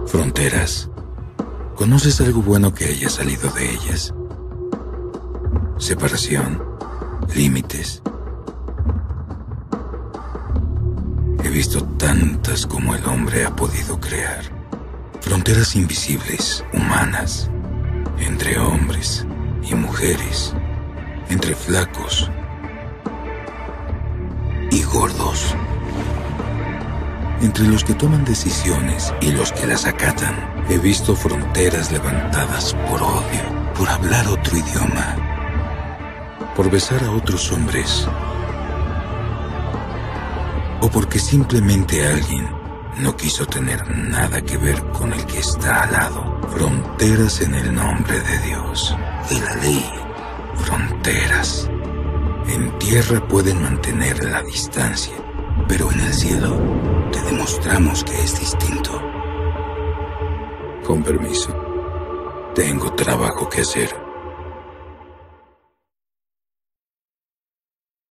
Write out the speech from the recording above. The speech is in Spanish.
Fronteras. ¿Conoces algo bueno que haya salido de ellas? Separación. Límites. He visto tantas como el hombre ha podido crear. Fronteras invisibles, humanas, entre hombres y mujeres, entre flacos y gordos, entre los que toman decisiones y los que las acatan. He visto fronteras levantadas por odio, por hablar otro idioma, por besar a otros hombres, o porque simplemente alguien no quiso tener nada que ver con el que está al lado. Fronteras en el nombre de Dios y la ley. Fronteras. En tierra pueden mantener la distancia, pero en el cielo te demostramos que es distinto. Con permiso, tengo trabajo que hacer.